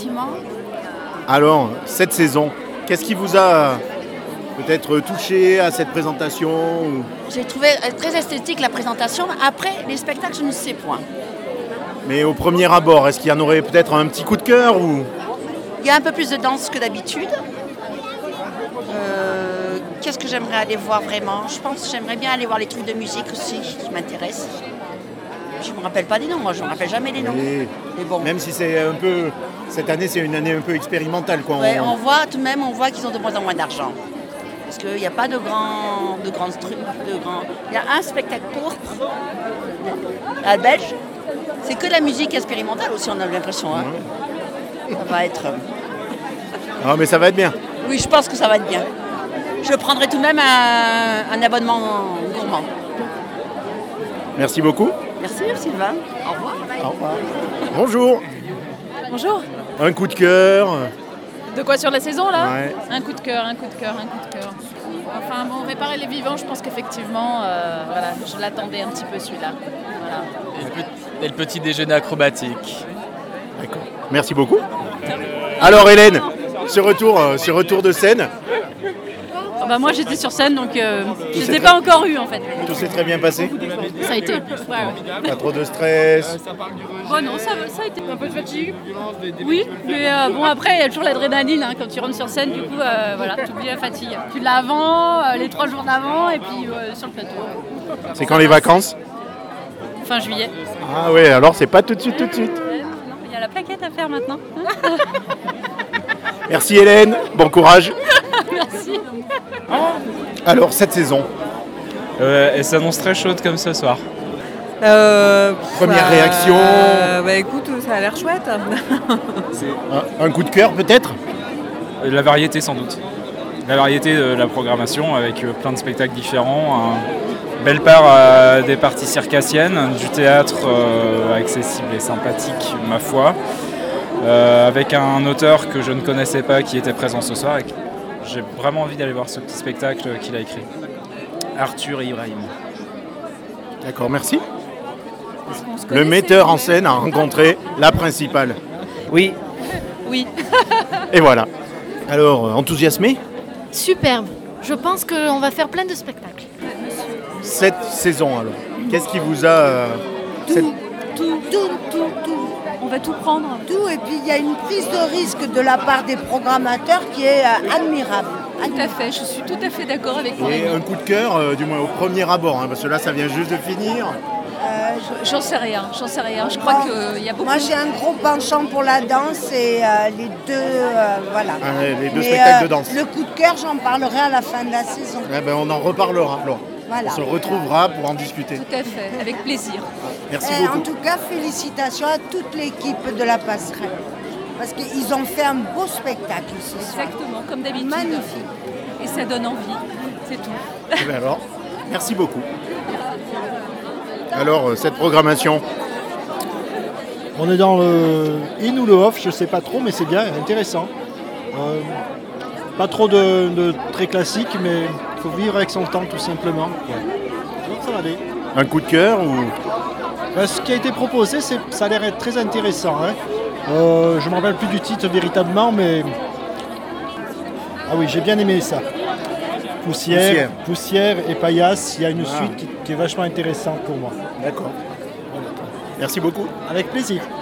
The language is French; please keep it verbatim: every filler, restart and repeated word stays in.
effectivement. Alors, cette saison, qu'est-ce qui vous a peut-être touché à cette présentation ou... J'ai trouvé très esthétique la présentation. Après, les spectacles, je ne sais point. Mais au premier abord, est-ce qu'il y en aurait peut-être un petit coup de cœur ou... Il y a un peu plus de danse que d'habitude. Euh, qu'est-ce que j'aimerais aller voir vraiment? Je pense que j'aimerais bien aller voir les trucs de musique aussi, qui m'intéressent. Je ne me rappelle pas des noms, moi je ne me rappelle jamais des noms. Et Mais bon. même si c'est un peu... Cette année, c'est une année un peu expérimentale, quoi. Ouais, on... on voit tout de même, on voit qu'ils ont de moins en moins d'argent. Parce qu'il n'y a pas de grands de grands trucs. De grands... Il y a un spectacle pourpre, à Belge. C'est que la musique expérimentale aussi, on a l'impression. Hein. Ouais. Ça va être... Ah, mais ça va être bien. Oui, je pense que ça va être bien. Je prendrai tout de même un, un abonnement gourmand. Merci beaucoup. Merci Sylvain. Au revoir. Au revoir. Bonjour. Bonjour. Un coup de cœur. De quoi sur la saison là? Ouais. Un coup de cœur, un coup de cœur, un coup de cœur. Enfin bon, Réparer les vivants, je pense qu'effectivement, euh, voilà, je l'attendais un petit peu celui-là. Voilà. Et, le petit, et le petit déjeuner acrobatique. D'accord. Merci beaucoup. Alors Hélène, ce retour, euh, ce retour de scène, Oh, bah, moi j'étais sur scène donc euh, je ne s'est les ai très- pas encore eu en fait. tout s'est très bien passé. Ça a été. Ouais, ouais. Pas trop de stress. Bon non, ça, va- ça a été un peu de fatigue. Oui, mais euh, bon après il y a toujours l'adrénaline hein, quand tu rentres sur scène, du coup euh, voilà, tu oublies la fatigue. Puis l'avant, euh, les trois jours d'avant et puis euh, sur le plateau. C'est quand les vacances? Fin juillet. Ah ouais, alors c'est pas tout de suite, tout de suite. Ouais, non, il y a la plaquette à faire maintenant. Merci Hélène, bon courage. Merci. Alors cette saison, Euh, elle s'annonce très chaude comme ce soir. Euh, Première bah, réaction. euh, Bah écoute, ça a l'air chouette. un, un coup de cœur peut-être? Euh, La variété sans doute. La variété de la programmation avec euh, plein de spectacles différents. Une belle part euh, des parties circassiennes, du théâtre euh, accessible et sympathique, ma foi. Euh, avec un auteur que je ne connaissais pas qui était présent ce soir et que j'ai vraiment envie d'aller voir ce petit spectacle qu'il a écrit. Arthur Ibrahim. D'accord, merci. Le metteur en scène a rencontré la principale. Oui, Oui. Et voilà. Alors, euh, enthousiasmé? Superbe. Je pense qu'on va faire plein de spectacles. Cette saison alors, qu'est-ce qui vous a... euh, cette- Tout, tout, tout, tout. On va tout prendre. Tout, et puis il y a une prise de risque de la part des programmateurs qui est euh, admirable. Tout à fait, je suis tout à fait d'accord avec mon Et ami. un coup de cœur, euh, du moins au premier abord, hein, parce que là ça vient juste de finir. Euh, J'en sais rien, j'en sais rien. Je crois Bon, qu'il y a beaucoup Moi j'ai un gros penchant pour la danse et euh, les deux, euh, voilà. Ah ouais, les deux Mais, spectacles euh, de danse. Le coup de cœur, j'en parlerai à la fin de la saison. Eh ben, on en reparlera alors. Voilà. On se retrouvera pour en discuter. Tout à fait, avec plaisir. Merci Et en beaucoup. tout cas, félicitations à toute l'équipe de la passerelle. Parce qu'ils ont fait un beau spectacle ce soir. Exactement, comme d'habitude. Magnifique. Et ça donne envie, c'est tout. Eh ben alors, merci beaucoup. Alors, euh, cette programmation, On est dans le in ou le off, je sais pas trop, mais c'est bien, intéressant. Euh, pas trop de, de très classique, mais il faut vivre avec son temps tout simplement. quoi. Donc, ça va aller. un coup de cœur ou... Ben, ce qui a été proposé, c'est, ça a l'air être très intéressant. Hein. Euh, je ne me rappelle plus du titre véritablement, mais... Ah oui, j'ai bien aimé ça. Poussière, Poussière. Poussière et Paillasse, il y a une Ah. suite qui, qui est vachement intéressante pour moi. D'accord. Merci beaucoup. Avec plaisir.